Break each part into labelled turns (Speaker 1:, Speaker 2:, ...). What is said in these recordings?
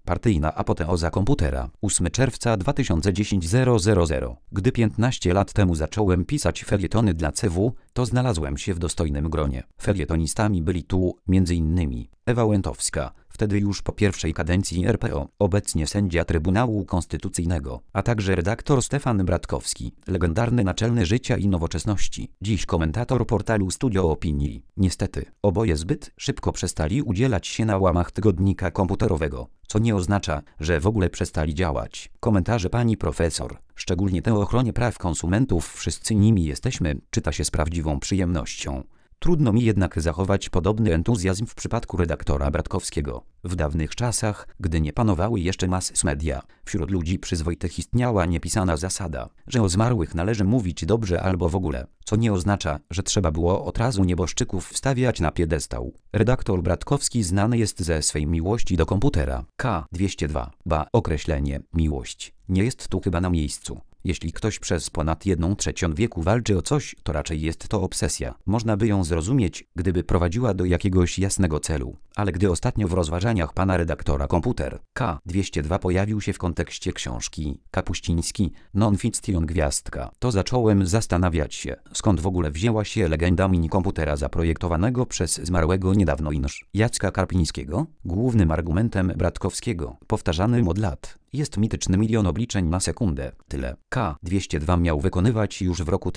Speaker 1: Partyjna apoteoza komputera. 8 czerwca 2010 000. Gdy 15 lat temu zacząłem pisać felietony dla CW, to znalazłem się w dostojnym gronie. Felietonistami byli tu, m.in. Ewa Łętowska, wtedy już po pierwszej kadencji RPO, obecnie sędzia Trybunału Konstytucyjnego, a także redaktor Stefan Bratkowski, legendarny naczelny Życia i Nowoczesności, dziś komentator portalu Studio Opinii. Niestety, oboje zbyt szybko przestali udzielać się na łamach tygodnika komputerowego, co nie oznacza, że w ogóle przestali działać. Komentarze pani profesor, szczególnie te o ochronie praw konsumentów, wszyscy nimi jesteśmy, czyta się z prawdziwą przyjemnością. Trudno mi jednak zachować podobny entuzjazm w przypadku redaktora Bratkowskiego. W dawnych czasach, gdy nie panowały jeszcze mass media, wśród ludzi przyzwoitych istniała niepisana zasada, że o zmarłych należy mówić dobrze albo w ogóle, co nie oznacza, że trzeba było od razu nieboszczyków wstawiać na piedestał. Redaktor Bratkowski znany jest ze swej miłości do komputera. K202. Określenie miłość nie jest tu chyba na miejscu. Jeśli ktoś przez ponad 1/3 wieku walczy o coś, to raczej jest to obsesja. Można by ją zrozumieć, gdyby prowadziła do jakiegoś jasnego celu. Ale gdy ostatnio w rozważaniach pana redaktora komputer K202 pojawił się w kontekście książki Kapuściński, non-fiction gwiazdka, to zacząłem zastanawiać się, skąd w ogóle wzięła się legenda mini-komputera zaprojektowanego przez zmarłego niedawno Jacka Karpińskiego. Głównym argumentem Bratkowskiego, powtarzanym od lat, jest mityczny 1 000 000 obliczeń na sekundę. Tyle K202 miał wykonywać już w roku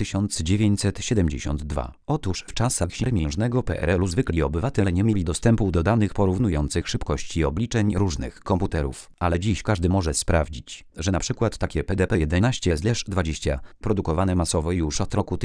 Speaker 1: 1972. Otóż w czasach siermiężnego PRL-u zwykli obywatele nie mieli dostępu do danych porównujących szybkości obliczeń różnych komputerów. Ale dziś każdy może sprawdzić, że na przykład takie PDP-11/20, produkowane masowo już od roku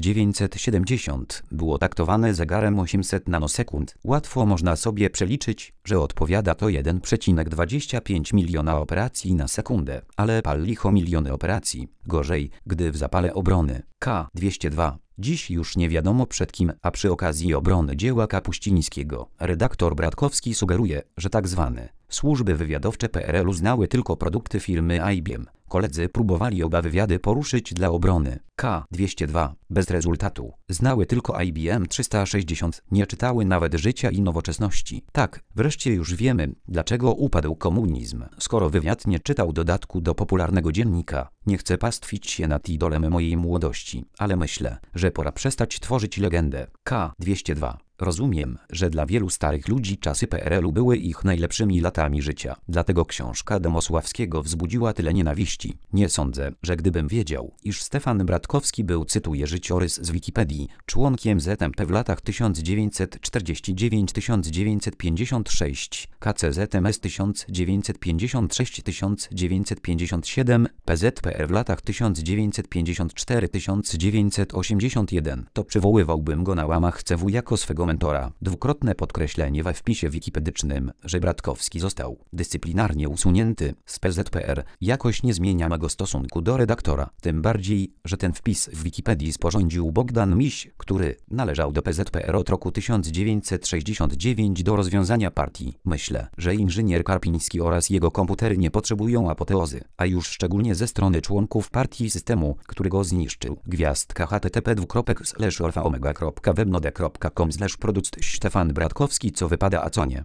Speaker 1: 1970, było taktowane zegarem 800 nanosekund. Łatwo można sobie przeliczyć, że odpowiada to 1,25 miliona operacji na sekundę, ale pal licho miliony operacji. Gorzej, gdy w zapale obrony K202. Dziś już nie wiadomo przed kim, a przy okazji obrony dzieła Kapuścińskiego, redaktor Bratkowski sugeruje, że tak zwane służby wywiadowcze PRL-u znały tylko produkty firmy IBM. Koledzy próbowali oba wywiady poruszyć dla obrony K202, bez rezultatu. Znały tylko IBM 360, nie czytały nawet Życia i Nowoczesności. Tak, wreszcie już wiemy, dlaczego upadł komunizm, skoro wywiad nie czytał dodatku do popularnego dziennika. Nie chcę pastwić się nad idolem mojej młodości, ale myślę, że pora przestać tworzyć legendę. K202. Rozumiem, że dla wielu starych ludzi czasy PRL-u były ich najlepszymi latami życia. Dlatego książka Domosławskiego wzbudziła tyle nienawiści. Nie sądzę, że gdybym wiedział, iż Stefan Bratkowski był, cytuję życiorys z Wikipedii, członkiem ZMP w latach 1949-1956, KCZMS 1956-1957, PZPR w latach 1954-1981, to przywoływałbym go na łamach CW jako swego mentora. Dwukrotne podkreślenie we wpisie wikipedycznym, że Bratkowski został dyscyplinarnie usunięty z PZPR, jakoś nie zmienia mego stosunku do redaktora. Tym bardziej, że ten wpis w Wikipedii sporządził Bogdan Miś, który należał do PZPR od roku 1969 do rozwiązania partii. Myślę, że inżynier Karpiński oraz jego komputery nie potrzebują apoteozy, a już szczególnie ze strony członków partii systemu, który go zniszczył. Gwiazdka http://alfaomega.webnode.com/produkt Stefan Bratkowski, co wypada a co nie.